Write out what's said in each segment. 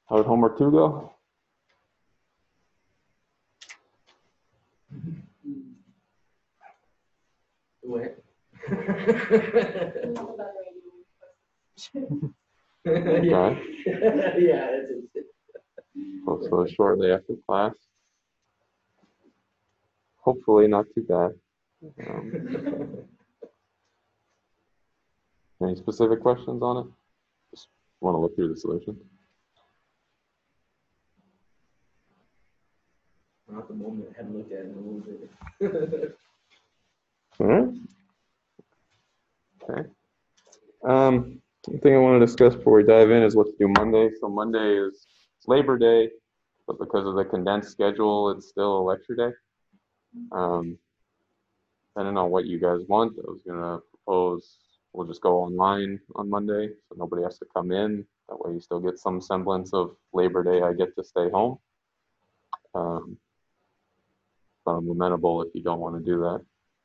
How did homework 2 go? What? Okay. Yeah, that's it. So shortly after class. Hopefully not too bad. Any specific questions on it? Just want to look through the solution. Not at the moment. I haven't looked at it in a little bit. All right. Okay. One thing I want to discuss before we dive in is what to do Monday. So Monday is Labor Day, but because of the condensed schedule, it's still a lecture day. I don't know what you guys want. I was gonna propose we'll just go online on Monday, so nobody has to come in. That way you still get some semblance of Labor Day. I get to stay home. But I'm amenable if you don't want to do that.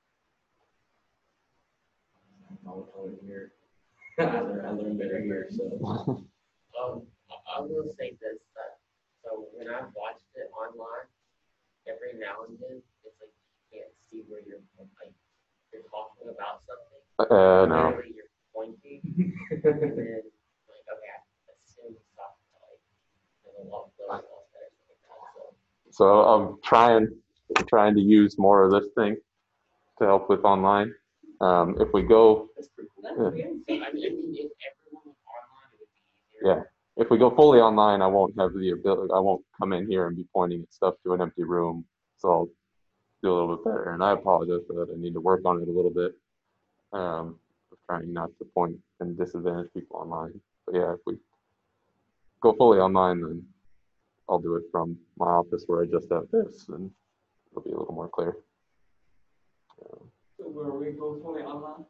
I'll here. I learn better here, so. I will say this, that, so when I've watched it online, every now and then, it's like you can't see where you're talking about something. No. Literally, you're pointing, and then, like, okay, I assume it's not, like, there's a lot of those there, So I'm trying to use more of this thing to help with online. If we go, That's pretty cool. So, I mean, if everyone was online, it would be easier. yeah. If we go fully online, I won't have the ability. I won't come in here and be pointing at stuff to an empty room. So I'll do a little bit better. And I apologize for that. I need to work on it a little bit. Trying not to point and disadvantage people online. But yeah, if we go fully online, then I'll do it from my office where I just have this, and it'll be a little more clear. So where we go fully online?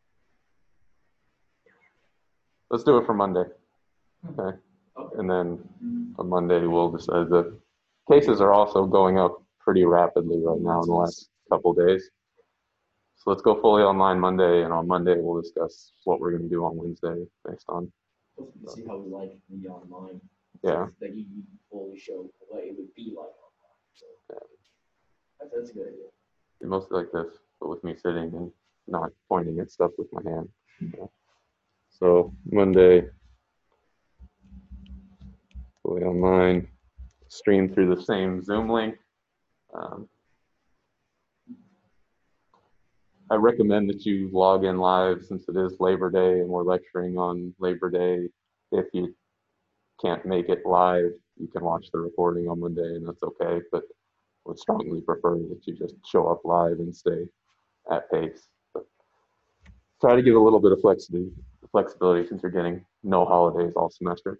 Let's do it for Monday. Okay. And then on Monday we'll decide. The cases are also going up pretty rapidly right now in the last couple of days. So let's go fully online Monday, and on Monday we'll discuss what we're going to do on Wednesday based on. See how we like the online. Yeah. That you fully show what it would be like online. So yeah. That's a good idea. Be mostly like this, but with me sitting and not pointing at stuff with my hand. Yeah. So Monday, fully online, stream through the same Zoom link. I recommend that you log in live since it is Labor Day and we're lecturing on Labor Day. If you can't make it live, you can watch the recording on Monday, and that's okay. But I would strongly prefer that you just show up live and stay at pace. But try to give a little bit of flexibility since you're getting no holidays all semester.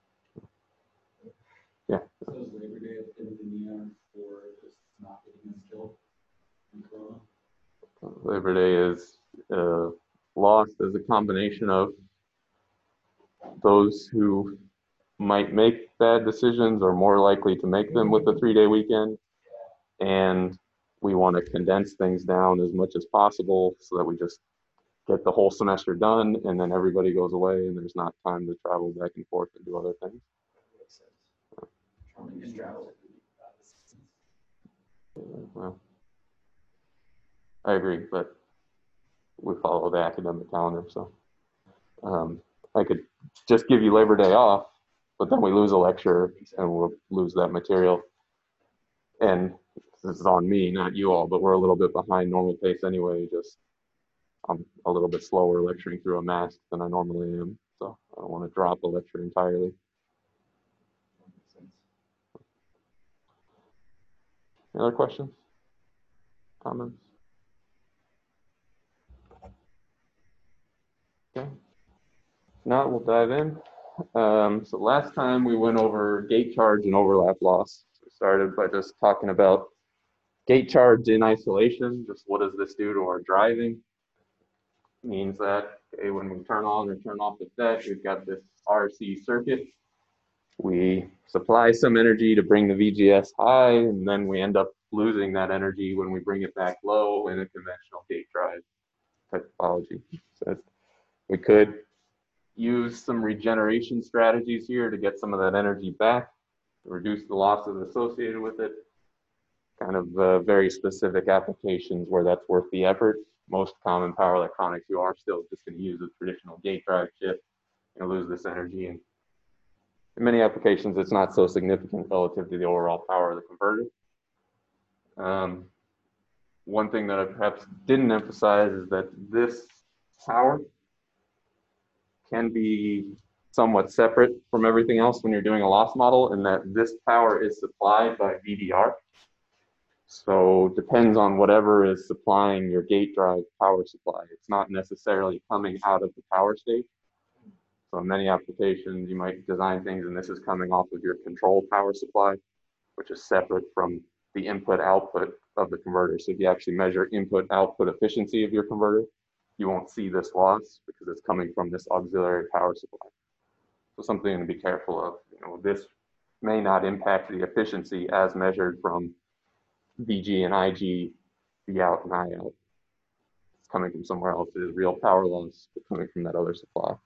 Yeah. So is Labor Day in the neon for just not getting us killed in Corona? Labor Day is lost as a combination of those who might make bad decisions are more likely to make them with a 3-day weekend, and we want to condense things down as much as possible so that we just get the whole semester done, and then everybody goes away and there's not time to travel back and forth and do other things. Makes sense. Travel. Well, I agree, but we follow the academic calendar, so I could just give you Labor Day off, but then we lose a lecture and we'll lose that material. And this is on me, not you all, but we're a little bit behind normal pace anyway. Just I'm a little bit slower lecturing through a mask than I normally am, so I don't want to drop a lecture entirely. Any other questions? Comments? Okay. Now we'll dive in. So last time we went over gate charge and overlap loss. We started by just talking about gate charge in isolation. Just what does this do to our driving? It means that when we turn on or turn off the FET, we've got this RC circuit. We supply some energy to bring the VGS high, and then we end up losing that energy when we bring it back low in a conventional gate drive type topology. So we could use some regeneration strategies here to get some of that energy back, reduce the losses associated with it. Kind of very specific applications where that's worth the effort. Most common power electronics, you are still just going to use a traditional gate drive chip and lose this energy. And in many applications, it's not so significant relative to the overall power of the converter. One thing that I perhaps didn't emphasize is that this power can be somewhat separate from everything else when you're doing a loss model, in that this power is supplied by VDR. So depends on whatever is supplying your gate drive power supply. It's not necessarily coming out of the power stage. So in many applications, you might design things and this is coming off of your control power supply, which is separate from the input output of the converter. So if you actually measure input output efficiency of your converter, you won't see this loss because it's coming from this auxiliary power supply. So something to be careful of. This may not impact the efficiency as measured from VG and IG, V out and I out. It's coming from somewhere else. It is real power loss, but coming from that other supply.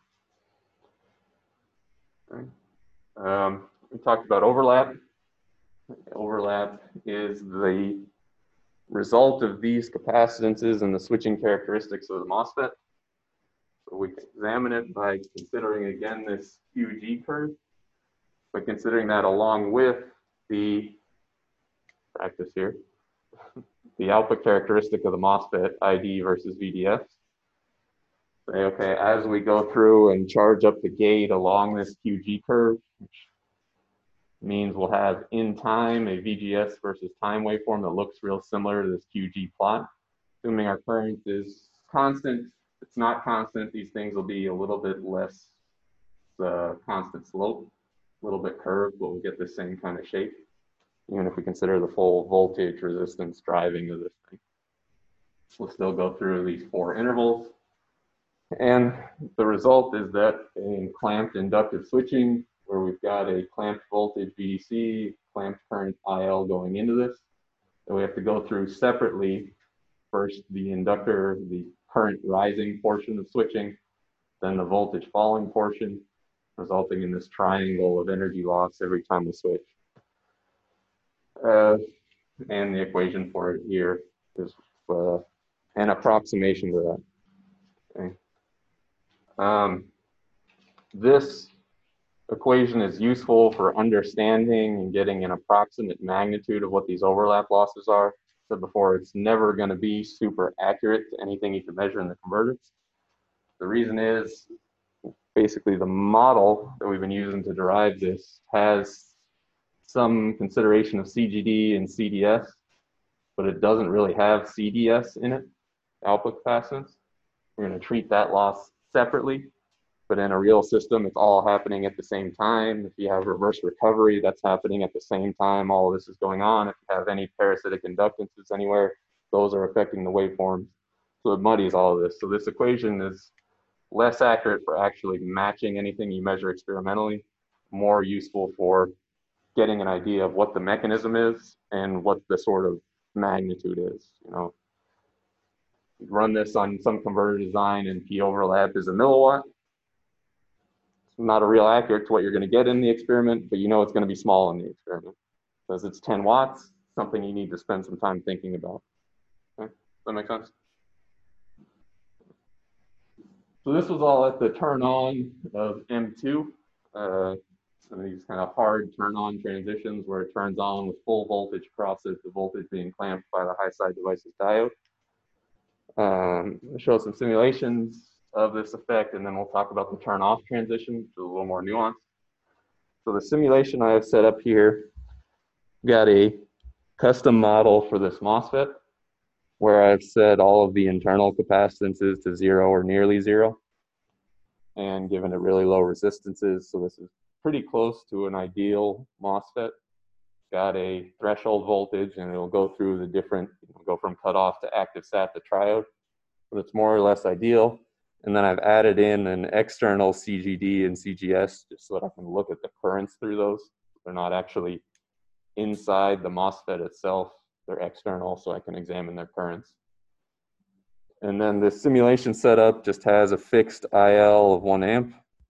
Okay. We talked about overlap. Overlap is the result of these capacitances and the switching characteristics of the MOSFET. So we can examine it by considering again this QG curve, by considering that along with the practice here, the output characteristic of the MOSFET, ID versus VDS. Say, okay, as we go through and charge up the gate along this QG curve, which means we'll have in time a VGS versus time waveform that looks real similar to this QG plot. Assuming our current is constant, if it's not constant, these things will be a little bit less constant slope, a little bit curved, but we'll get the same kind of shape, even if we consider the full voltage resistance driving of this thing. We'll still go through these 4 intervals. And the result is that in clamped inductive switching, where we've got a clamped voltage VDC, clamped current IL going into this, and we have to go through separately, first the inductor, the current rising portion of switching, then the voltage falling portion, resulting in this triangle of energy loss every time we switch. And the equation for it here is an approximation to that. Okay. This equation is useful for understanding and getting an approximate magnitude of what these overlap losses are. I said before, it's never going to be super accurate to anything you can measure in the converter. The reason is basically the model that we've been using to derive this has some consideration of CGD and CDS, but it doesn't really have CDS in it, output capacitance. We're going to treat that loss separately, but in a real system, it's all happening at the same time. If you have reverse recovery, that's happening at the same time. All of this is going on. If you have any parasitic inductances anywhere, those are affecting the waveforms. So it muddies all of this. So this equation is less accurate for actually matching anything you measure experimentally, more useful for getting an idea of what the mechanism is and what the sort of magnitude is. You run this on some converter design and P overlap is a milliwatt. It's not a real accurate to what you're going to get in the experiment, but it's going to be small in the experiment. Because it's 10 watts, something you need to spend some time thinking about. Okay? Does that make sense? So this was all at the turn on of M2. Some of these kind of hard turn on transitions where it turns on with full voltage across it, the voltage being clamped by the high side device's diode. I'll show some simulations of this effect, and then we'll talk about the turn off transition, which is a little more nuanced. So the simulation I have set up here, got a custom model for this MOSFET where I've set all of the internal capacitances to 0 or nearly 0 and given it really low resistances. So this is pretty close to an ideal MOSFET. Got a threshold voltage and it'll go through the different, go from cutoff to active sat to triode, but it's more or less ideal. And then I've added in an external CGD and CGS just so that I can look at the currents through those. They're not actually inside the MOSFET itself. They're external, so I can examine their currents. And then the simulation setup just has a fixed IL of 1 amp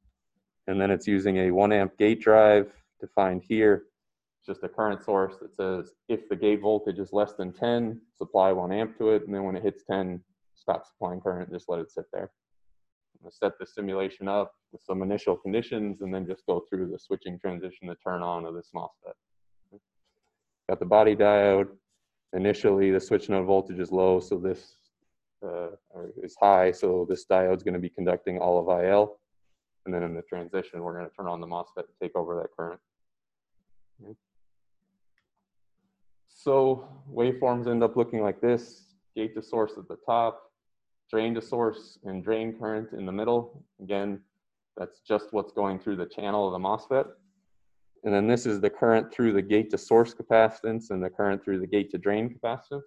And then it's using a 1 amp gate drive defined here. Just a current source that says if the gate voltage is less than 10, supply 1 amp to it, and then when it hits 10, stop supplying current, just let it sit there. I'm going to set the simulation up with some initial conditions and then just go through the switching transition to turn on of this MOSFET. Got the body diode. Initially, the switch node voltage is low, so this is high, so this diode is going to be conducting all of IL. And then in the transition, we're going to turn on the MOSFET and take over that current. Okay. So waveforms end up looking like this: gate to source at the top, drain to source and drain current in the middle. Again, that's just what's going through the channel of the MOSFET. And then this is the current through the gate to source capacitance and the current through the gate to drain capacitance.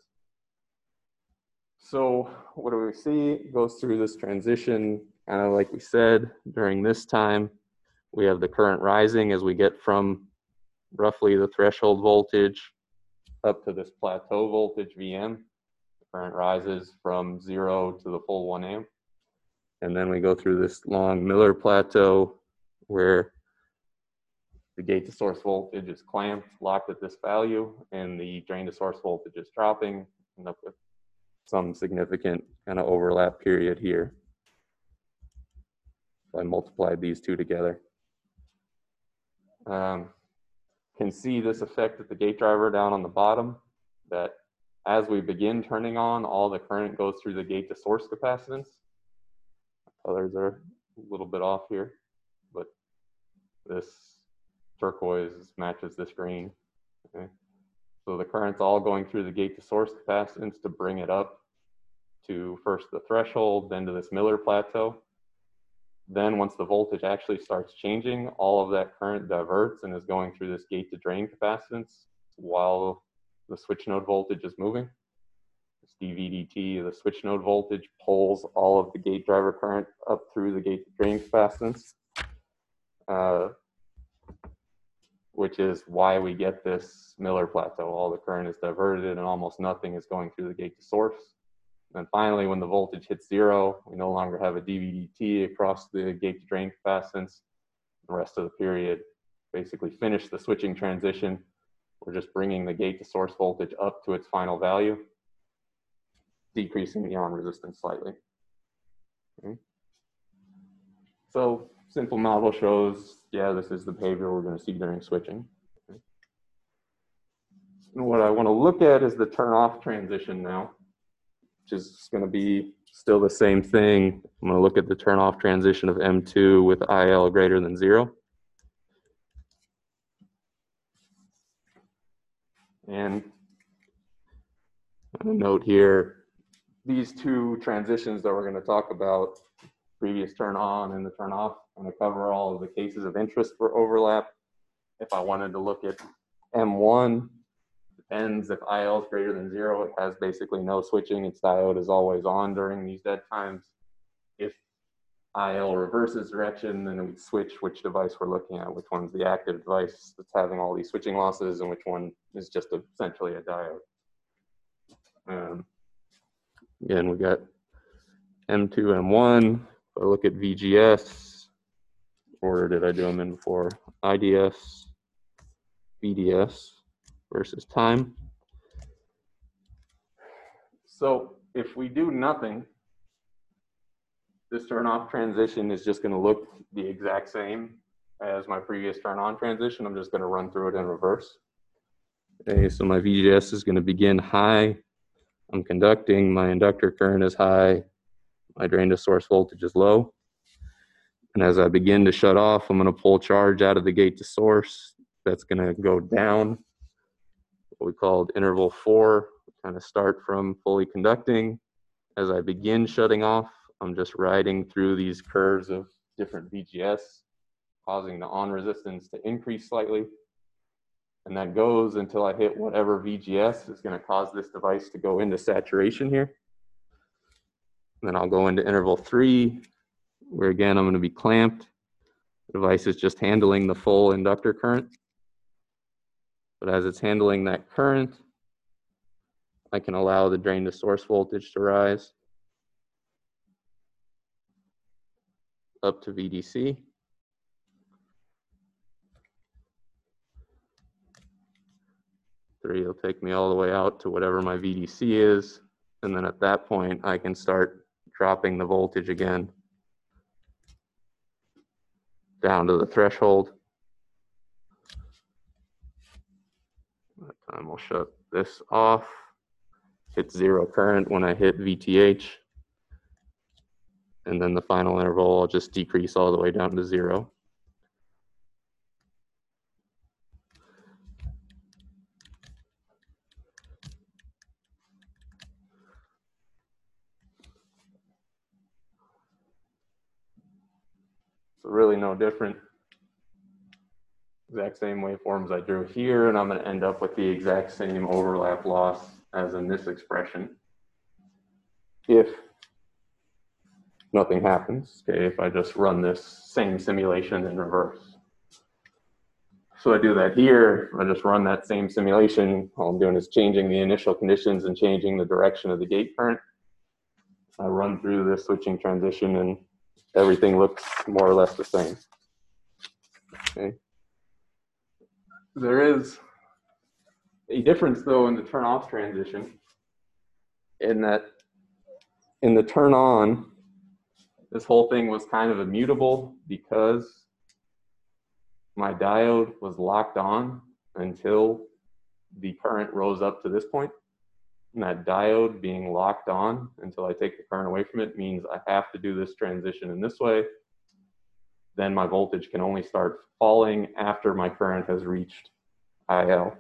So what do we see? It goes through this transition, kind of like we said. During this time, we have the current rising as we get from roughly the threshold voltage up to this plateau voltage VM. The current rises from 0 to the full 1 amp. And then we go through this long Miller plateau where the gate to source voltage is clamped, locked at this value, and the drain to source voltage is dropping, and up with some significant kind of overlap period here. So I multiplied these two together. Can see this effect at the gate driver down on the bottom, that as we begin turning on, all the current goes through the gate to source capacitance. Colors are a little bit off here, but this turquoise matches this green. Okay. So the current's all going through the gate to source capacitance to bring it up to first the threshold, then to this Miller plateau. Then once the voltage actually starts changing, all of that current diverts and is going through this gate to drain capacitance while the switch node voltage is moving. This dVdt, the switch node voltage, pulls all of the gate driver current up through the gate to drain capacitance, which is why we get this Miller plateau. All the current is diverted and almost nothing is going through the gate to source. And finally, when the voltage hits 0, we no longer have a dVdt across the gate to drain capacitance. The rest of the period basically finish the switching transition. We're just bringing the gate to source voltage up to its final value, decreasing the on resistance slightly. Okay. So simple model shows, yeah, this is the behavior we're going to see during switching. Okay. And what I want to look at is the turn off transition now, which is going to be still the same thing. I'm going to look at the turn off transition of M2 with IL greater than 0. And a note here, these two transitions that we're going to talk about, previous turn on and the turn off, I'm going to cover all of the cases of interest for overlap. If I wanted to look at M1, depends if IL is greater than 0, it has basically no switching. Its diode is always on during these dead times. If IL reverses direction, then we switch which device we're looking at, which one's the active device that's having all these switching losses and which one is just essentially a diode. Again, we got M2, M1. If I look at VGS, order did I do them in before? IDS, VDS versus time. So if we do nothing, this turn off transition is just going to look the exact same as my previous turn on transition. I'm just going to run through it in reverse. Okay, so my VGS is going to begin high. I'm conducting, my inductor current is high, my drain to source voltage is low. And as I begin to shut off, I'm going to pull charge out of the gate to source. That's going to go down, what we called interval 4, kind of start from fully conducting. As I begin shutting off, I'm just riding through these curves of different VGS, causing the on resistance to increase slightly. And that goes until I hit whatever VGS is going to cause this device to go into saturation here. And then I'll go into interval 3, where again, I'm going to be clamped. The device is just handling the full inductor current. But as it's handling that current, I can allow the drain to source voltage to rise up to VDC. 3 will take me all the way out to whatever my VDC is. And then at that point, I can start dropping the voltage again down to the threshold. That time I'll shut this off. Hit 0 current when I hit VTH. And then the final interval, I'll just decrease all the way down to 0. So really no different. Exact same waveforms I drew here, and I'm going to end up with the exact same overlap loss as in this expression. If nothing happens, okay, if I just run this same simulation in reverse. So I do that here, I just run that same simulation. All I'm doing is changing the initial conditions and changing the direction of the gate current. I run through this switching transition and everything looks more or less the same. Okay. There is a difference though in the turn off transition, in that in the turn on, this whole thing was kind of immutable because my diode was locked on until the current rose up to this point. And that diode being locked on until I take the current away from it means I have to do this transition in this way. Then my voltage can only start falling after my current has reached IL.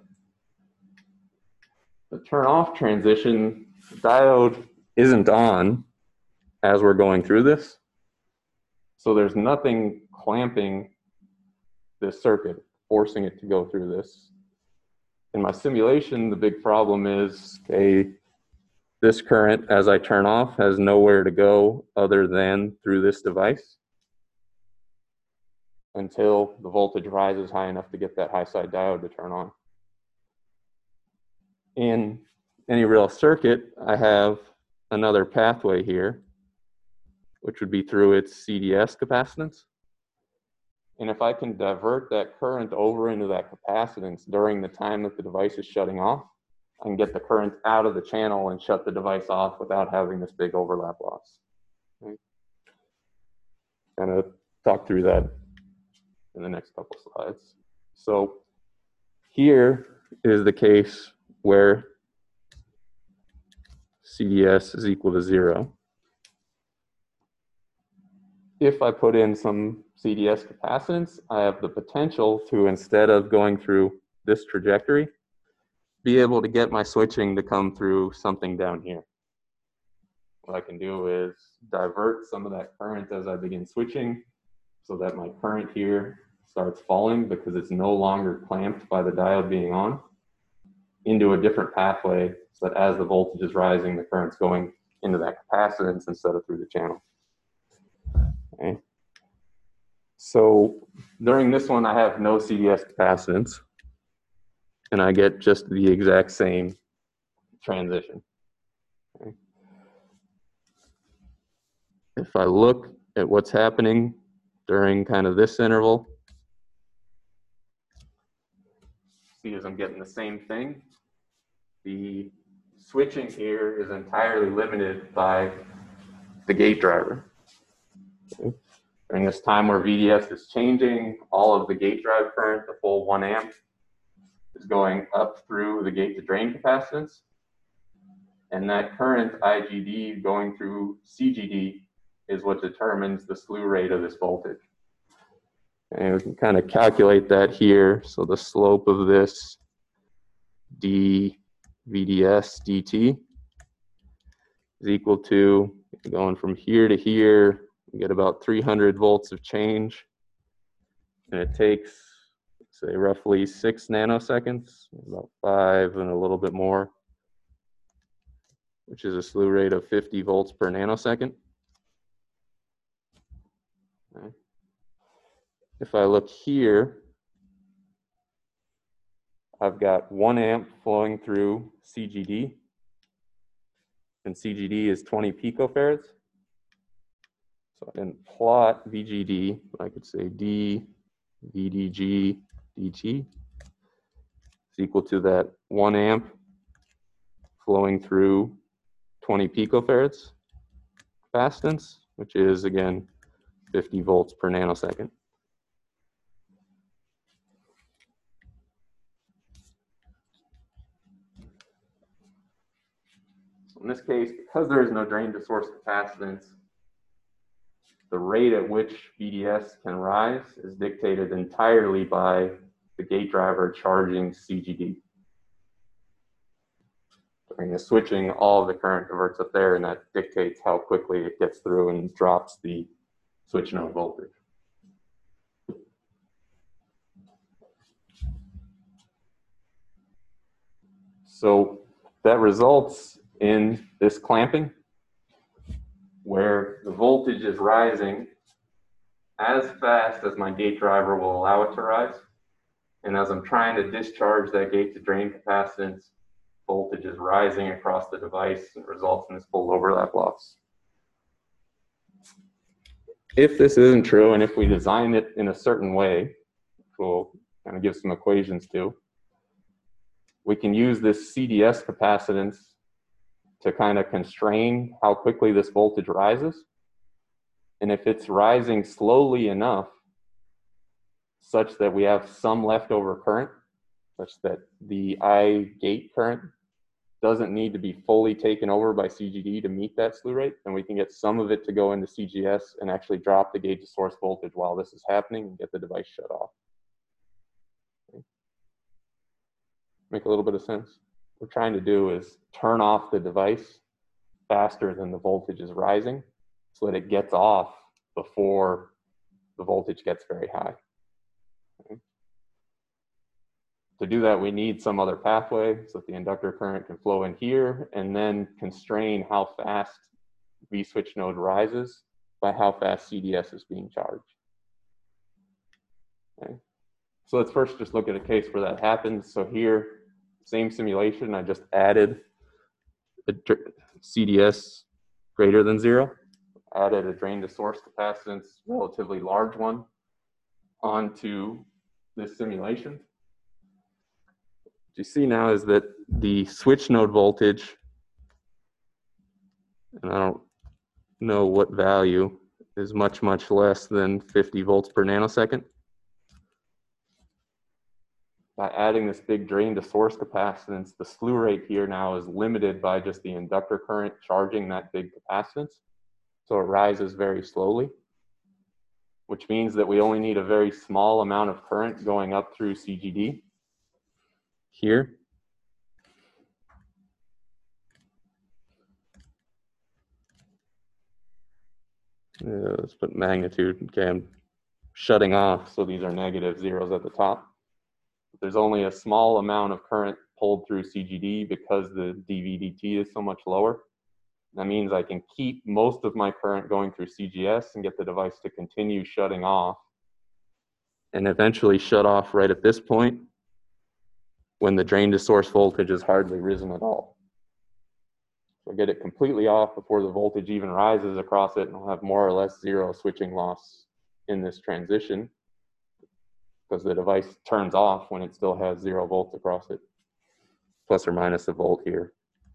The turn off transition, the diode isn't on as we're going through this. So there's nothing clamping this circuit, forcing it to go through this. In my simulation, the big problem is, okay, this current, as I turn off, has nowhere to go other than through this device until the voltage rises high enough to get that high side diode to turn on. In any real circuit, I have another pathway here, which would be through its CDS capacitance. And if I can divert that current over into that capacitance during the time that the device is shutting off, I can get the current out of the channel and shut the device off without having this big overlap loss. Okay. Kind of talk through that in the next couple slides. So here is the case where CDS is equal to 0. If I put in some CDS capacitance, I have the potential to, instead of going through this trajectory, be able to get my switching to come through something down here. What I can do is divert some of that current as I begin switching so that my current here starts falling because it's no longer clamped by the diode being on into a different pathway so that as the voltage is rising, the current's going into that capacitance instead of through the channel. Okay. So during this one, I have no CDS capacitance, and I get just the exact same transition. Okay. If I look at what's happening during kind of this interval, see as I'm getting the same thing. The switching here is entirely limited by the gate driver. Okay. During this time where VDS is changing, all of the gate drive current, the full 1 amp, is going up through the gate to drain capacitance. And that current IGD going through CGD is what determines the slew rate of this voltage. And we can kind of calculate that here. So the slope of this d VDS dt is equal to, going from here to here, we get about 300 volts of change. And it takes, say, roughly 6 nanoseconds, about 5 and a little bit more, which is a slew rate of 50 volts per nanosecond. Okay. If I look here, I've got 1 amp flowing through CGD, and CGD is 20 picofarads. So I didn't plot VGD, but I could say D, VDG, DT. is equal to that 1 amp flowing through 20 picofarads capacitance, which is, again, 50 volts per nanosecond. In this case, because there is no drain to source capacitance, the rate at which VDS can rise is dictated entirely by the gate driver charging CGD. During the switching, all of the current diverts up there, and that dictates how quickly it gets through and drops the switch node voltage. So that results in this clamping, where the voltage is rising as fast as my gate driver will allow it to rise. And as I'm trying to discharge that gate to drain capacitance, voltage is rising across the device and results in this full overlap loss. If this isn't true, and if we design it in a certain way, which we'll kind of give some equations to, we can use this CDS capacitance to kind of constrain how quickly this voltage rises. And if it's rising slowly enough such that we have some leftover current, such that the I gate current doesn't need to be fully taken over by CGD to meet that slew rate, then we can get some of it to go into CGS and actually drop the gate to source voltage while this is happening and get the device shut off. Okay. Make a little bit of sense? What we're trying to do is turn off the device faster than the voltage is rising so that it gets off before the voltage gets very high. Okay. To do that, we need some other pathway so that the inductor current can flow in here and then constrain how fast V switch node rises by how fast CDS is being charged. Okay. So let's first just look at a case where that happens. So here, same simulation, I just added a CDS greater than 0, added a drain to source capacitance, relatively large one, onto this simulation. What you see now is that the switch node voltage, and I don't know what value, is much, much less than 50 volts per nanosecond. By adding this big drain to source capacitance, the slew rate here now is limited by just the inductor current charging that big capacitance. So it rises very slowly, which means that we only need a very small amount of current going up through CGD here. Let's put magnitude. Okay, I'm shutting off, so these are negative zeros at the top. There's only a small amount of current pulled through CGD because the dVdt is so much lower. That means I can keep most of my current going through CGS and get the device to continue shutting off and eventually shut off right at this point when the drain to source voltage has hardly risen at all. So get it completely off before the voltage even rises across it, and I'll have more or less 0 switching loss in this transition because the device turns off when it still has 0 volts across it, plus or minus a volt here.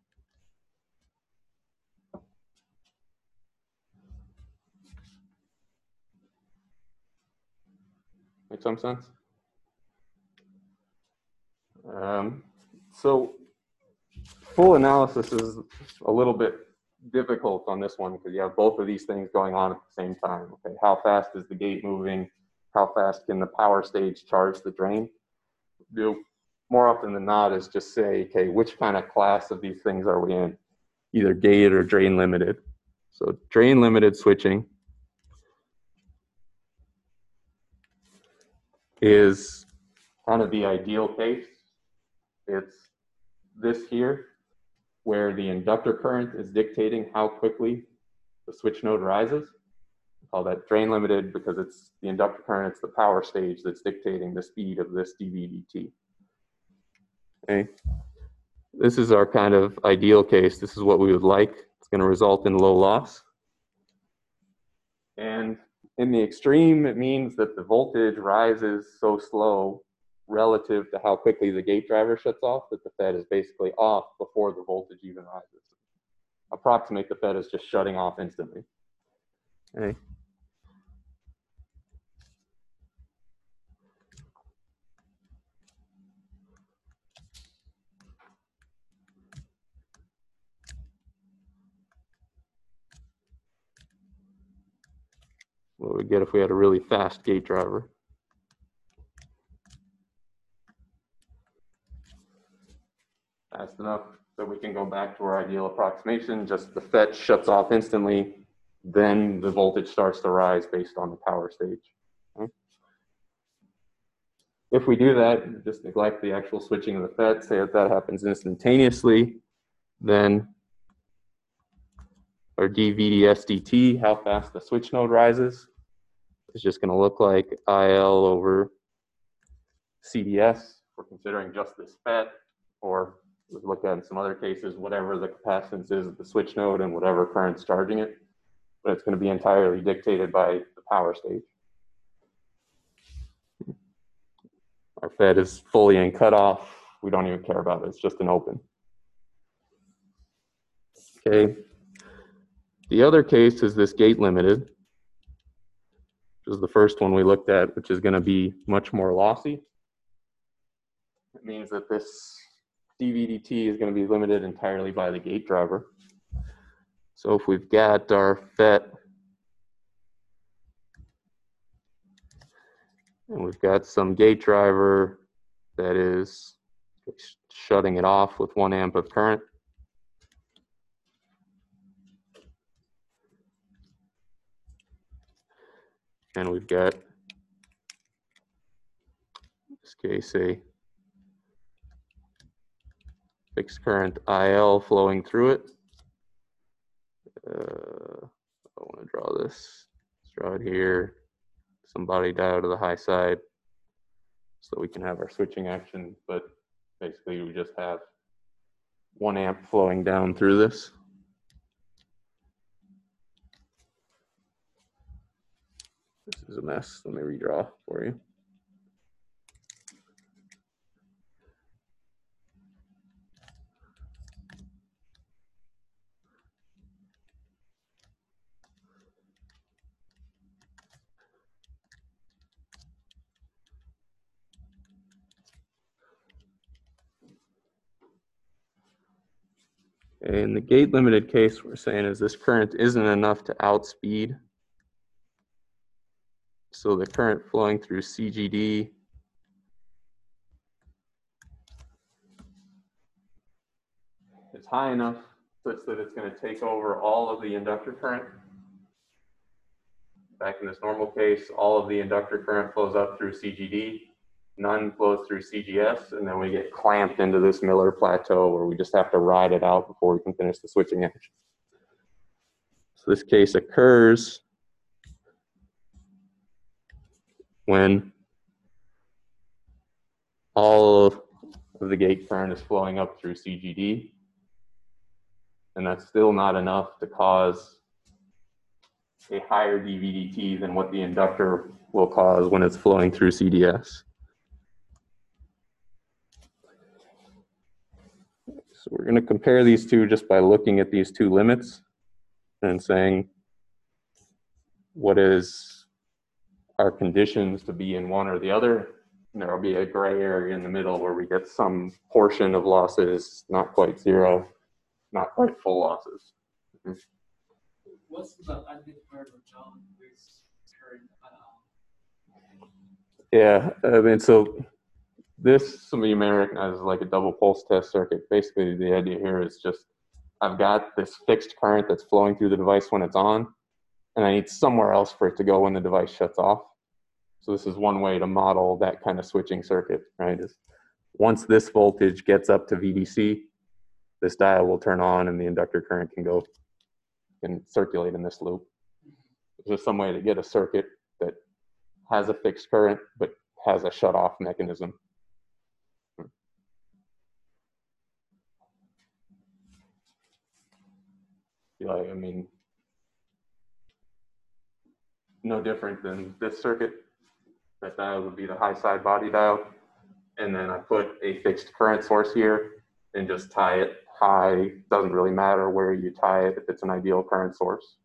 Make some sense? So full analysis is a little bit difficult on this one because you have both of these things going on at the same time. Okay, how fast is the gate moving? How fast can the power stage charge the drain? More often than not is just say, okay, which kind of class of these things are we in? Either gate or drain limited. So drain limited switching is kind of the ideal case. It's this here, where the inductor current is dictating how quickly the switch node rises. We call that drain limited because it's the inductor current, it's the power stage that's dictating the speed of this dVdt. Okay. This is our kind of ideal case. This is what we would like. It's going to result in low loss. And in the extreme, it means that the voltage rises so slow relative to how quickly the gate driver shuts off, that the FET is basically off before the voltage even rises. Approximate the FET is just shutting off instantly. Okay. What would we get if we had a really fast gate driver? Fast enough that we can go back to our ideal approximation, just the FET shuts off instantly, then the voltage starts to rise based on the power stage. Okay. If we do that, just neglect the actual switching of the FET, say that happens instantaneously, then our dVDS/dt, how fast the switch node rises, is just going to look like IL over CDS. We're considering just this FET, or we look at in some other cases, whatever the capacitance is of the switch node and whatever current's charging it. But it's going to be entirely dictated by the power stage. Our FET is fully in cutoff. We don't even care about it. It's just an open. Okay. The other case is this gate limited, which is the first one we looked at, which is going to be much more lossy. It means that this dVdt is going to be limited entirely by the gate driver. So if we've got our FET and we've got some gate driver that is shutting it off with 1 amp of current, and we've got, in this case, a fixed current IL flowing through it. I want to draw this. Let's draw it here. Some body diode to the high side so we can have our switching action, but basically we just have 1 amp flowing down through this. This is a mess. Let me redraw for you. In the gate limited case, we're saying is this current isn't enough to outspeed. So the current flowing through CGD is high enough such that it's going to take over all of the inductor current. Back in this normal case, all of the inductor current flows up through CGD. None flows through CGS, and then we get clamped into this Miller plateau where we just have to ride it out before we can finish the switching action. So this case occurs when all of the gate current is flowing up through CGD, and that's still not enough to cause a higher dVdt than what the inductor will cause when it's flowing through CDS. So we're going to compare these two just by looking at these two limits and saying what is our conditions to be in one or the other. And there will be a gray area in the middle where we get some portion of losses, not quite zero, not quite full losses. Mm-hmm. What's the undeclared John Lewis current? Yeah, I mean, so this, some of you may recognize as like a double pulse test circuit. Basically, the idea here is just, I've got this fixed current that's flowing through the device when it's on, and I need somewhere else for it to go when the device shuts off. So this is one way to model that kind of switching circuit, right? Is once this voltage gets up to VDC, this dial will turn on and the inductor current can go and circulate in this loop. There's just some way to get a circuit that has a fixed current but has a shut-off mechanism. I mean, no different than this circuit. That dial would be the high side body dial. and then I put a fixed current source here and just tie it high. Doesn't really matter where you tie it if it's an ideal current source.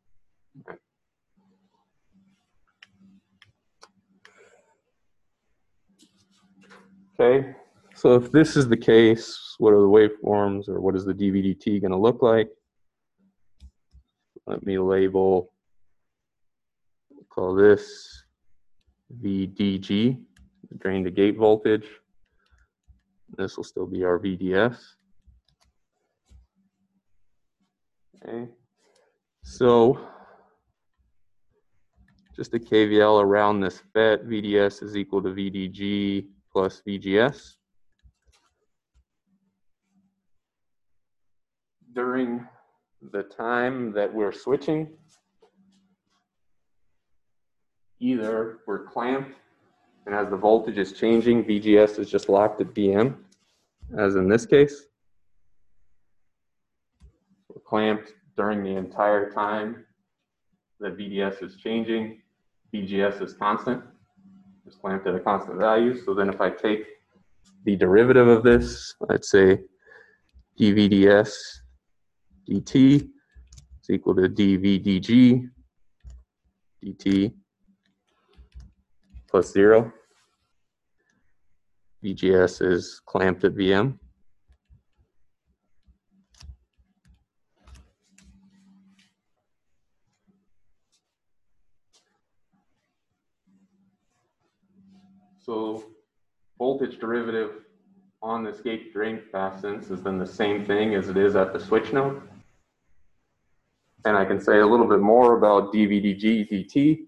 Okay, so if this is the case, what are the waveforms, or what is the dVdt going to look like? Let me label, call this VDG, drain to gate voltage. This will still be our VDS. Okay, so just a KVL around this FET, VDS is equal to VDG plus VGS. During the time that we're switching, either we're clamped, and as the voltage is changing, VGS is just locked at VM, as in this case. We're clamped during the entire time that VDS is changing. VGS is constant, just clamped at a constant value. So then if I take the derivative of this, let's say dVDS dt is equal to dVDG dt plus 0. VGS is clamped at VM. So voltage derivative on this gate drain capacitance is then the same thing as it is at the switch node. And I can say a little bit more about dVDG dt.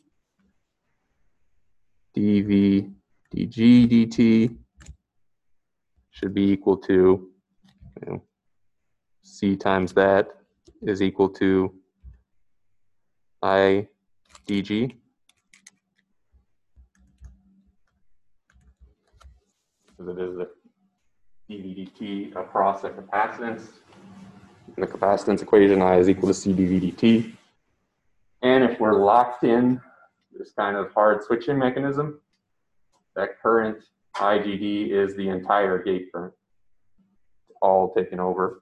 dVDG dt should be equal to, C times that is equal to I dG. Because it is the dVdt across the capacitance. In the capacitance equation, I is equal to C dVdt. And if we're locked in this kind of hard switching mechanism, that current IGD is the entire gate current, all taken over.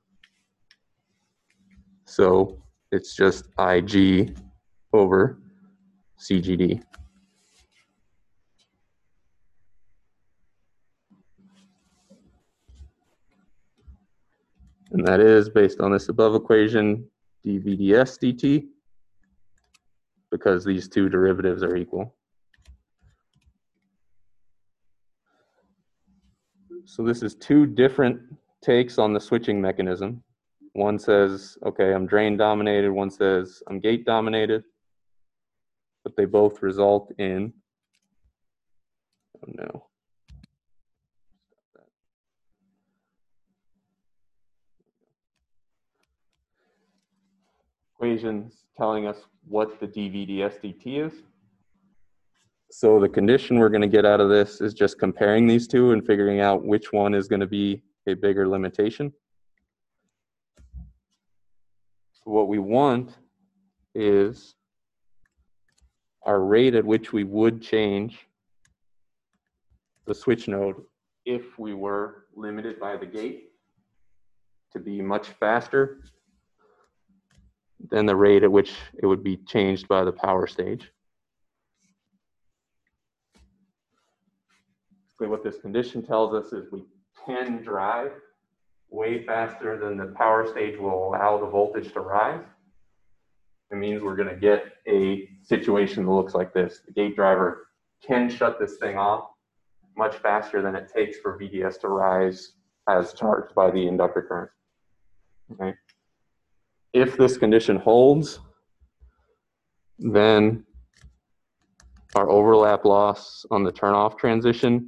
So it's just IG over CGD. And that is based on this above equation, dVDS dt, because these two derivatives are equal. So this is two different takes on the switching mechanism. One says, okay, I'm drain dominated. One says I'm gate dominated. But they both result in, oh no. Equations telling us what the dVDS dt is. So the condition we're going to get out of this is just comparing these two and figuring out which one is going to be a bigger limitation. So what we want is our rate at which we would change the switch node if we were limited by the gate to be much faster than the rate at which it would be changed by the power stage. What this condition tells us is we can drive way faster than the power stage will allow the voltage to rise. It means we're going to get a situation that looks like this. The gate driver can shut this thing off much faster than it takes for VDS to rise as charged by the inductor current. Okay. If this condition holds, then our overlap loss on the turn-off transition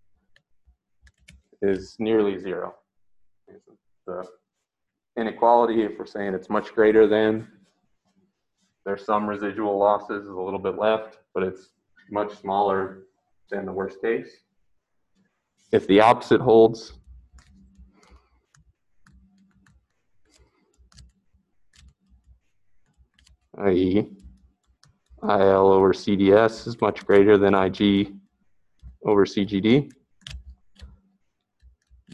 is nearly zero. The inequality, if we're saying it's much greater than, there's some residual losses, a little bit left, but it's much smaller than the worst case. If the opposite holds, i.e. IL over CDS is much greater than IG over CGD,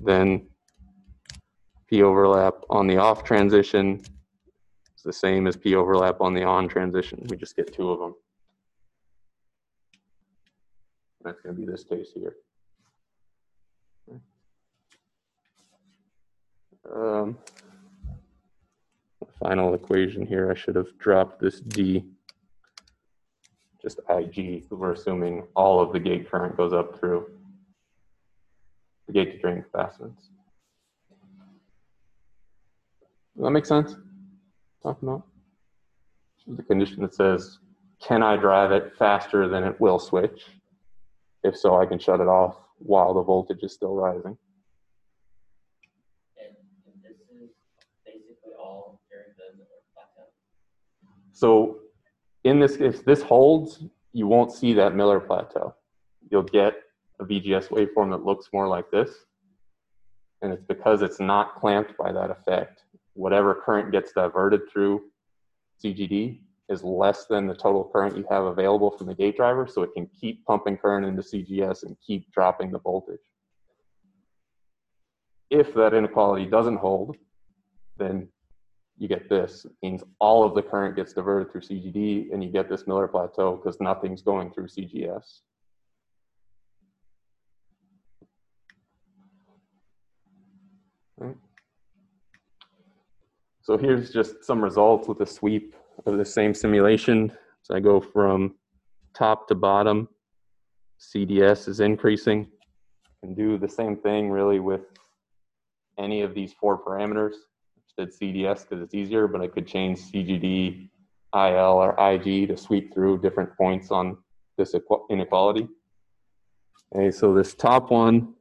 then P overlap on the off transition is the same as P overlap on the on transition. We just get two of them. That's going to be this case here. Final equation here, I should have dropped this D, just IG, because we're assuming all of the gate current goes up through the gate to drain capacitance. Does that make sense? Talking about the condition that says, can I drive it faster than it will switch? If so, I can shut it off while the voltage is still rising. And this is basically all during the Miller plateau. So in this, if this holds, you won't see that Miller plateau. You'll get a VGS waveform that looks more like this. And it's because it's not clamped by that effect. Whatever current gets diverted through CGD is less than the total current you have available from the gate driver, so it can keep pumping current into CGS and keep dropping the voltage. If that inequality doesn't hold, then you get this. It means all of the current gets diverted through CGD, and you get this Miller plateau because nothing's going through CGS. Right. So here's just some results with a sweep of the same simulation. So I go from top to bottom. CDS is increasing. I can do the same thing really with any of these four parameters. I did CDS because it's easier, but I could change CGD, IL, or IG to sweep through different points on this inequality. Okay, so this top one,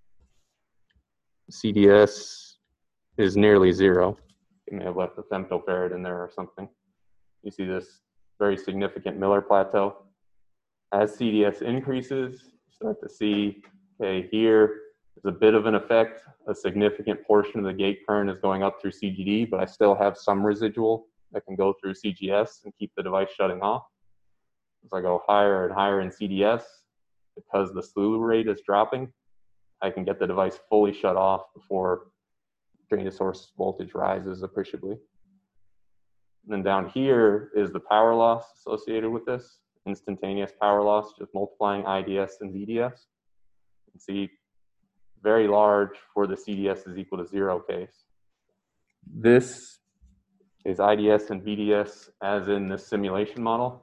CDS, is nearly zero. You may have left a femtofarad in there or something. You see this very significant Miller plateau. As CDS increases, you start to see, okay, here is a bit of an effect. A significant portion of the gate current is going up through CGD, but I still have some residual that can go through CGS and keep the device shutting off. As I go higher and higher in CDS, because the slew rate is dropping, I can get the device fully shut off before drain to source voltage rises appreciably. And then down here is the power loss associated with this, instantaneous power loss, just multiplying IDS and VDS. You can see very large for the CDS is equal to zero case. This is IDS and VDS as in this simulation model.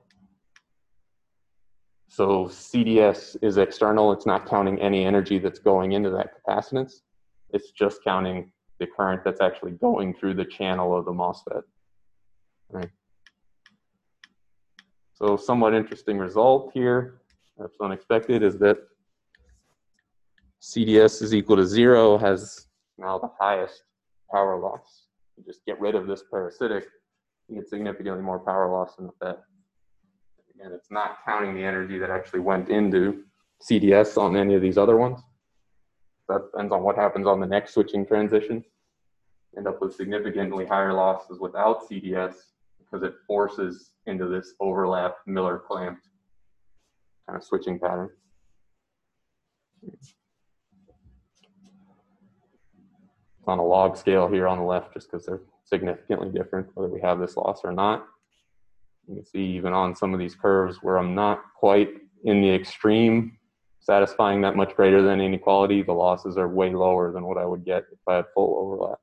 So CDS is external, it's not counting any energy that's going into that capacitance. It's just counting the current that's actually going through the channel of the MOSFET. Right. So somewhat interesting result here, perhaps unexpected, is that CDS is equal to zero has now the highest power loss. You just get rid of this parasitic, you get significantly more power loss in the FET. Again, it's not counting the energy that actually went into CDS on any of these other ones. That depends on what happens on the next switching transition. End up with significantly higher losses without CDS because it forces into this overlap Miller clamped kind of switching pattern. It's on a log scale here on the left just because they're significantly different whether we have this loss or not. You can see even on some of these curves where I'm not quite in the extreme satisfying that much greater than inequality, the losses are way lower than what I would get if I had full overlap.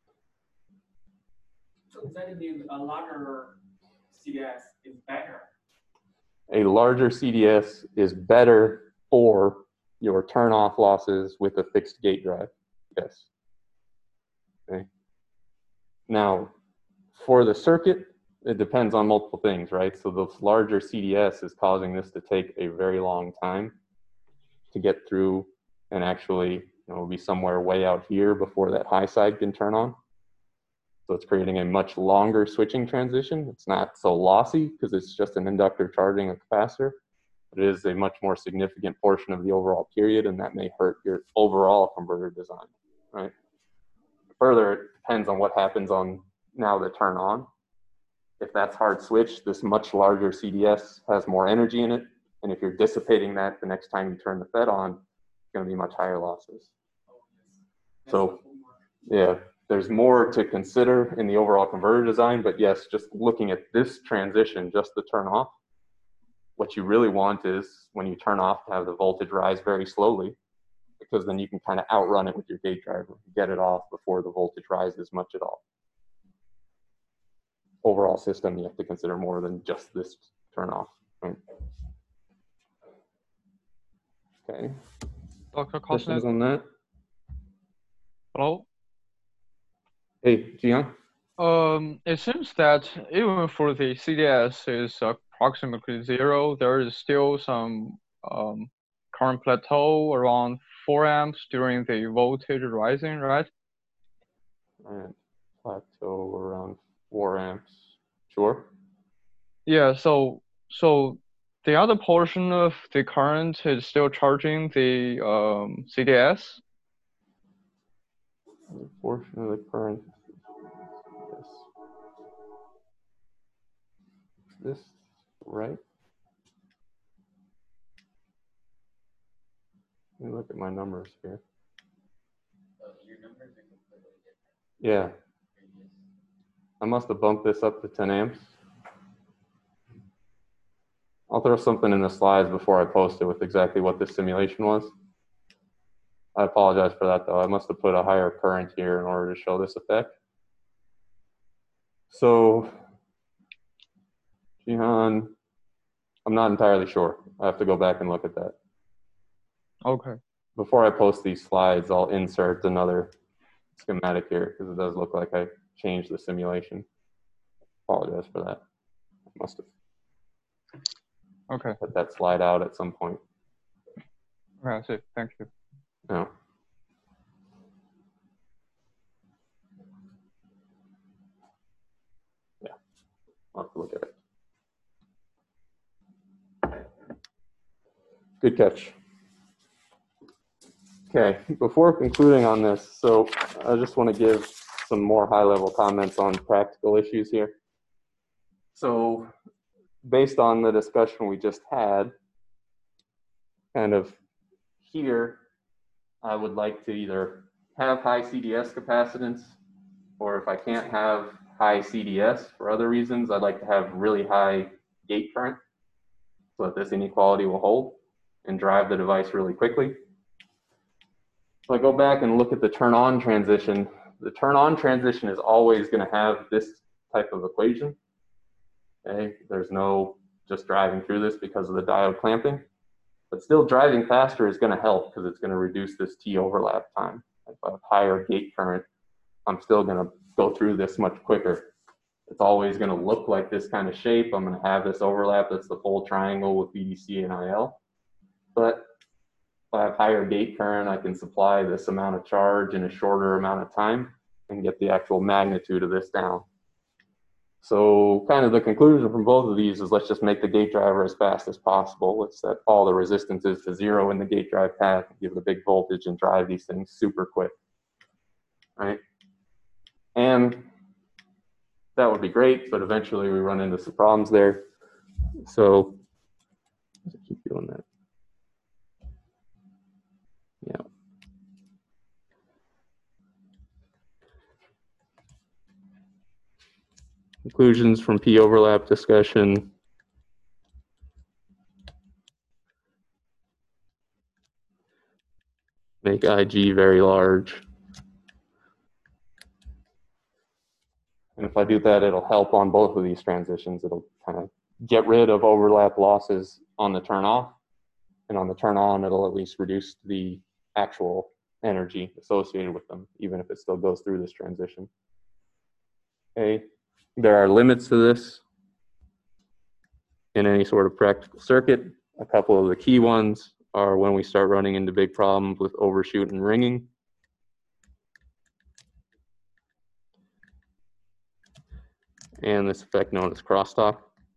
So does that mean a larger CDS is better? A larger CDS is better for your turn-off losses with a fixed gate drive. Yes. Okay. Now, for the circuit, it depends on multiple things, right? So the larger CDS is causing this to take a very long time to get through and actually, be somewhere way out here before that high side can turn on. So it's creating a much longer switching transition. It's not so lossy because it's just an inductor charging a capacitor, but it is a much more significant portion of the overall period, and that may hurt your overall converter design, right? Further, it depends on what happens on now the turn on. If that's hard switch, this much larger CDS has more energy in it, and if you're dissipating that the next time you turn the FET on, it's going to be much higher losses. So, yeah, there's more to consider in the overall converter design, but yes, just looking at this transition, just the turn off, what you really want is when you turn off to have the voltage rise very slowly, because then you can kind of outrun it with your gate driver, get it off before the voltage rises much at all. Overall system, you have to consider more than just this turn off. Right? Okay. Dr. Questions Kosnet, on that? hello? Hey, Gian? It seems that even for the CDS is approximately 0, there is still some current plateau around 4 amps during the voltage rising, right? And plateau around 4 amps. Sure. Yeah, so the other portion of the current is still charging the CDS. The portion of the current. Yes. Is this right? Let me look at my numbers here. So your numbers are completely different. Yeah, Previous. I must have bumped this up to 10 amps. I'll throw something in the slides before I post it with exactly what this simulation was. I apologize for that though. I must have put a higher current here in order to show this effect. So, Jihan, I'm not entirely sure. I have to go back and look at that. Okay. Before I post these slides, I'll insert another schematic here because it does look like I changed the simulation. Apologize for that. I must have Okay. put that slide out at some point. Okay, I see. Thank you. No. Yeah, I'll have to look at it. Good catch. Okay, before concluding on this, so I just want to give some more high-level comments on practical issues here. So based on the discussion we just had, kind of here, I would like to either have high CDS capacitance, or if I can't have high CDS for other reasons, I'd like to have really high gate current so that this inequality will hold and drive the device really quickly. So I go back and look at the turn on transition. The turn on transition is always going to have this type of equation. Okay, there's no just driving through this because of the diode clamping, but still driving faster is going to help because it's going to reduce this T overlap time. If I have higher gate current, I'm still going to go through this much quicker. It's always going to look like this kind of shape. I'm going to have this overlap that's the full triangle with VDC and IL. But if I have higher gate current, I can supply this amount of charge in a shorter amount of time and get the actual magnitude of this down. So kind of the conclusion from both of these is let's just make the gate driver as fast as possible. Let's set all the resistances to 0 in the gate drive path, give the big voltage and drive these things super quick, right? And that would be great, but eventually we run into some problems there. So let's keep doing that. Yeah. Conclusions from P overlap discussion. Make IG very large. And if I do that, it'll help on both of these transitions. It'll kind of get rid of overlap losses on the turn off. And on the turn on, it'll at least reduce the actual energy associated with them, even if it still goes through this transition. Okay, there are limits to this in any sort of practical circuit. A couple of the key ones are when we start running into big problems with overshoot and ringing. And this effect known as crosstalk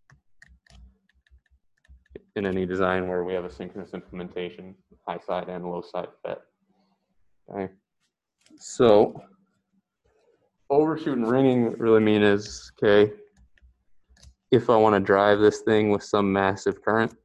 in any design where we have a synchronous implementation, high side and low side FET. Okay, so overshoot and ringing really mean is, okay, if I want to drive this thing with some massive current,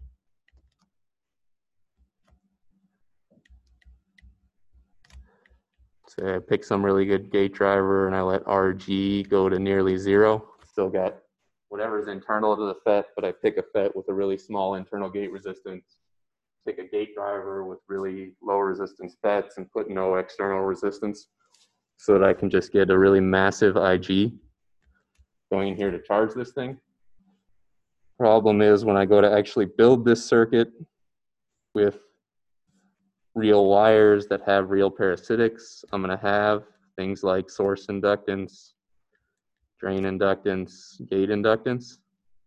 Say I pick some really good gate driver and I let RG go to nearly 0. Still got whatever's internal to the FET, but I pick a FET with a really small internal gate resistance. Take a gate driver with really low resistance FETs and put no external resistance so that I can just get a really massive IG going in here to charge this thing. Problem is when I go to actually build this circuit with real wires that have real parasitics, I'm going to have things like source inductance, drain inductance, gate inductance,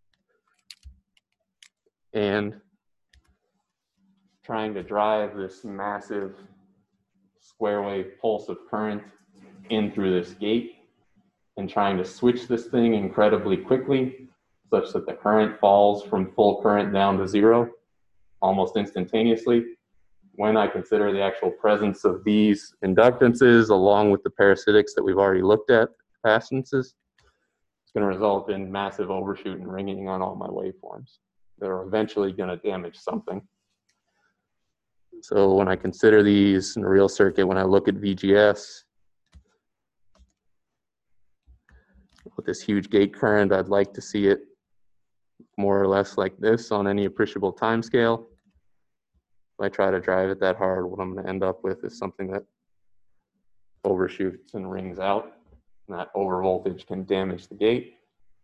and trying to drive this massive square wave pulse of current in through this gate and trying to switch this thing incredibly quickly such that the current falls from full current down to 0 almost instantaneously. When I consider the actual presence of these inductances along with the parasitics that we've already looked at, capacitances, it's going to result in massive overshoot and ringing on all my waveforms that are eventually going to damage something. So when I consider these in a real circuit, when I look at VGS, with this huge gate current, I'd like to see it more or less like this on any appreciable time scale. If I try to drive it that hard, what I'm going to end up with is something that overshoots and rings out. And that overvoltage can damage the gate,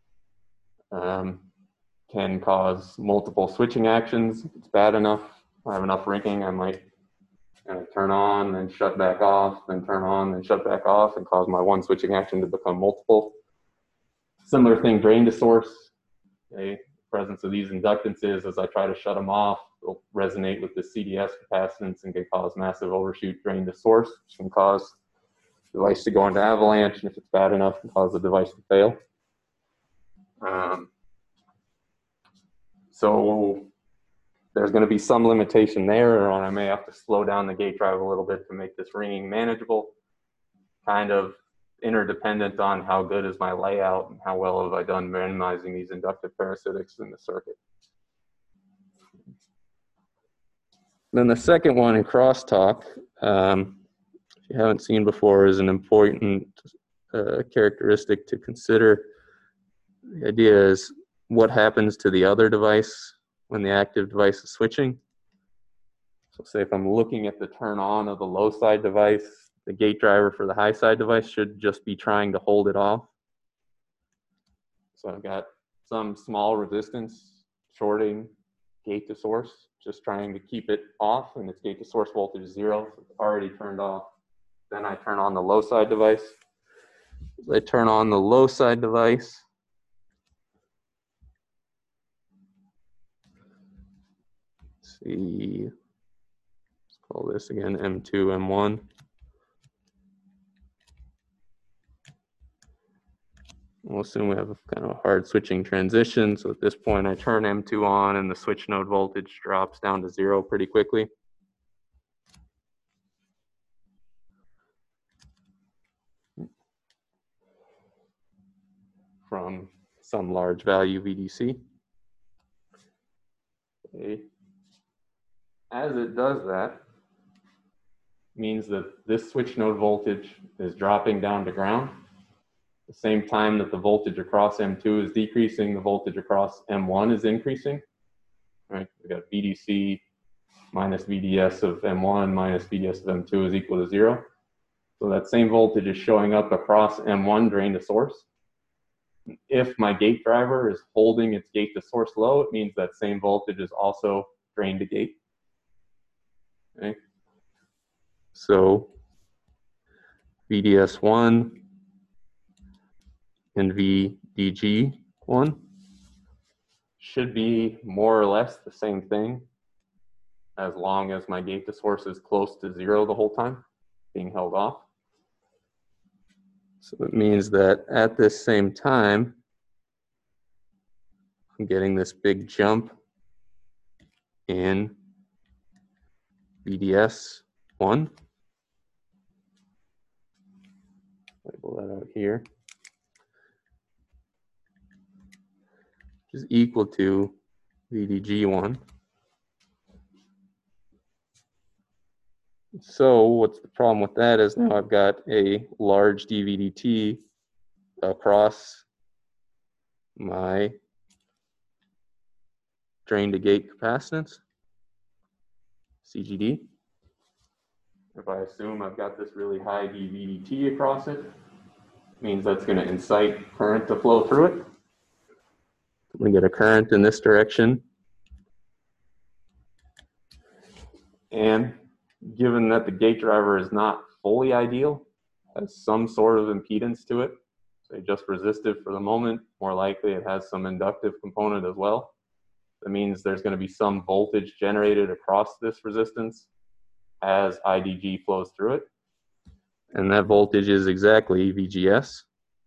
can cause multiple switching actions. If it's bad enough, I have enough ringing, I might kind of turn on, then shut back off, then turn on, then shut back off, and cause my one switching action to become multiple. Similar thing, drain to source. Okay. Presence of these inductances, as I try to shut them off, will resonate with the CDS capacitance and can cause massive overshoot drain to source, which can cause the device to go into avalanche, and if it's bad enough, can cause the device to fail. So there's going to be some limitation there, or I may have to slow down the gate drive a little bit to make this ringing manageable. Kind of interdependent on how good is my layout and how well have I done minimizing these inductive parasitics in the circuit. Then the second one in crosstalk, if you haven't seen before, is an important characteristic to consider. The idea is what happens to the other device when the active device is switching. So say if I'm looking at the turn on of the low side device, the gate driver for the high side device should just be trying to hold it off. So I've got some small resistance shorting gate to source, just trying to keep it off, and its gate to source voltage is 0, so it's already turned off. Then I turn on the low side device. As I turn on the low side device, let's see, let's call this again M2, M1. We'll assume we have a kind of a hard switching transition. So at this point, I turn M2 on and the switch node voltage drops down to 0 pretty quickly. From some large value VDC. Okay. As it does that, means that this switch node voltage is dropping down to ground. At the same time that the voltage across M2 is decreasing, the voltage across M1 is increasing. Right? We got VDC minus VDS of M1 minus VDS of M2 is equal to 0. So that same voltage is showing up across M1 drain to source. If my gate driver is holding its gate to source low, it means that same voltage is also drain to gate. Okay. So VDS1 and VDG1 should be more or less the same thing as long as my gate to source is close to 0 the whole time, being held off. So it means that at this same time, I'm getting this big jump in VDS1. Label that out here. Which is equal to VDG1 So what's the problem with that is now I've got a large DVDT across my drain to gate capacitance, CGD. If I assume I've got this really high DVDT across it, means that's going to incite current to flow through it. I'm going to get a current in this direction. And given that the gate driver is not fully ideal, has some sort of impedance to it, say just resistive for the moment, more likely it has some inductive component as well. That means there's going to be some voltage generated across this resistance as IDG flows through it. And that voltage is exactly VGS.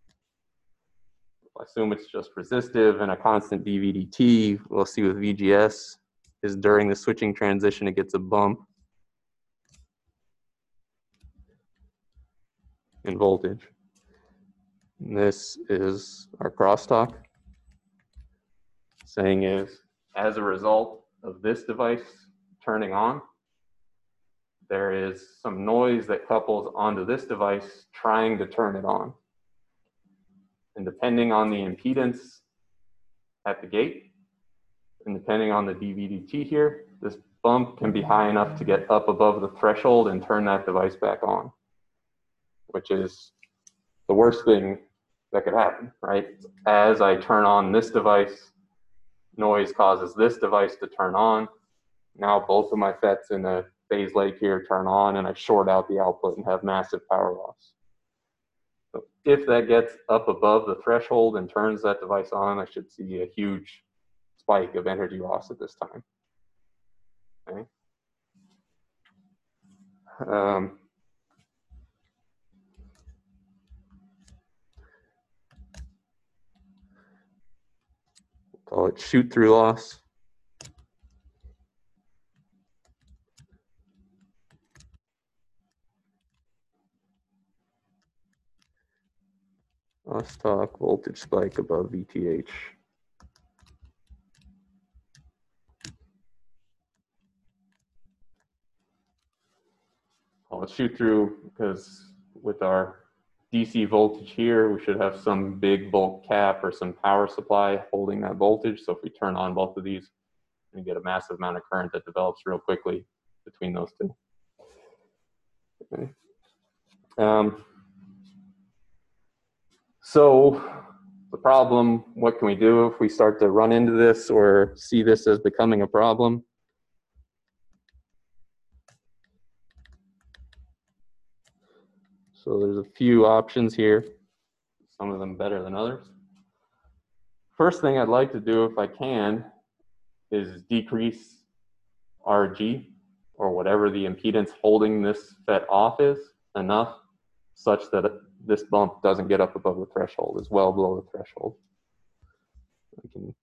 I assume it's just resistive and a constant dVdt. We'll see with VGS is during the switching transition, it gets a bump in voltage. And this is our crosstalk. Saying is, as a result of this device turning on, there is some noise that couples onto this device trying to turn it on. And depending on the impedance at the gate, and depending on the dVdt here, this bump can be high enough to get up above the threshold and turn that device back on, which is the worst thing that could happen, right? As I turn on this device, noise causes this device to turn on. Now both of my FETs in the phase leg here turn on, and I short out the output and have massive power loss. So if that gets up above the threshold and turns that device on, I should see a huge spike of energy loss at this time. Okay. Call it shoot through loss. Crosstalk voltage spike above VTH. I'll shoot through because with our DC voltage here, we should have some big bulk cap or some power supply holding that voltage. So if we turn on both of these, we get a massive amount of current that develops real quickly between those two. Okay. So the problem, what can we do if we start to run into this or see this as becoming a problem? So there's a few options here, some of them better than others. First thing I'd like to do if I can is decrease RG or whatever the impedance holding this FET off is enough such that this bump doesn't get up above the threshold, is well below the threshold. I can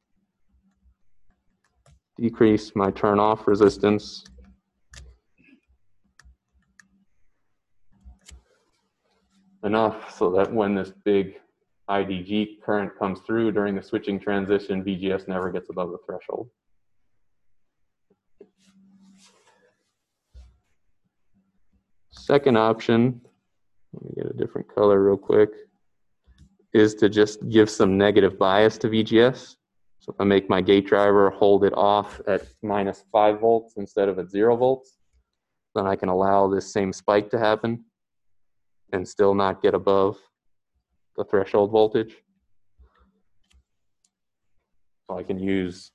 decrease my turn off resistance enough so that when this big IDG current comes through during the switching transition, VGS never gets above the threshold. Second option, let me get a different color real quick, is to just give some negative bias to VGS. So if I make my gate driver hold it off at -5 volts instead of at 0 volts, then I can allow this same spike to happen and still not get above the threshold voltage. So I can use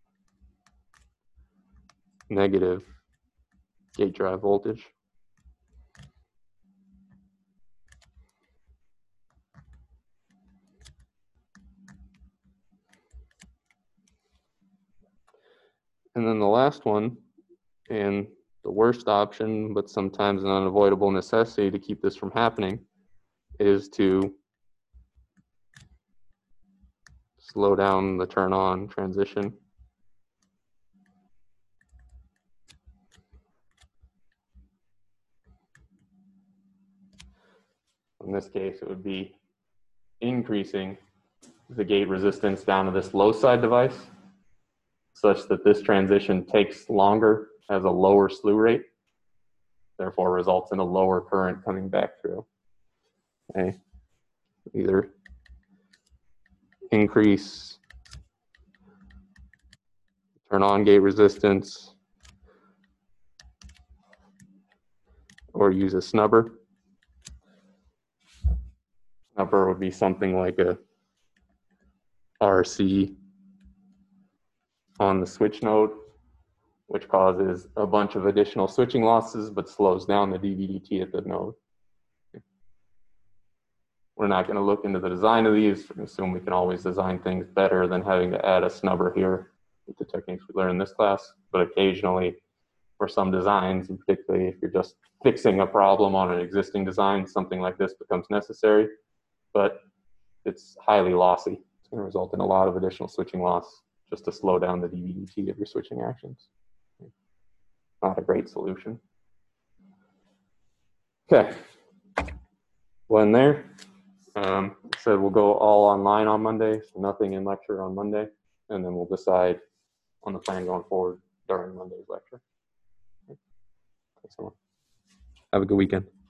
negative gate drive voltage. And then the last one, and the worst option, but sometimes an unavoidable necessity to keep this from happening, is to slow down the turn on transition. In this case, it would be increasing the gate resistance down to this low side device such that this transition takes longer, has a lower slew rate. therefore results in a lower current coming back through. Okay, either increase turn on gate resistance or use a snubber. Snubber would be something like a RC on the switch node, which causes a bunch of additional switching losses but slows down the DVDT at the node. We're not going to look into the design of these. We assume we can always design things better than having to add a snubber here with the techniques we learned in this class. But occasionally, for some designs, and particularly if you're just fixing a problem on an existing design, something like this becomes necessary. But it's highly lossy. It's going to result in a lot of additional switching loss just to slow down the DVDT of your switching actions. Not a great solution. Okay. Well, in there. Said we'll go all online on Monday, so nothing in lecture on Monday, and then we'll decide on the plan going forward during Monday's lecture. Thanks so much. Have a good weekend.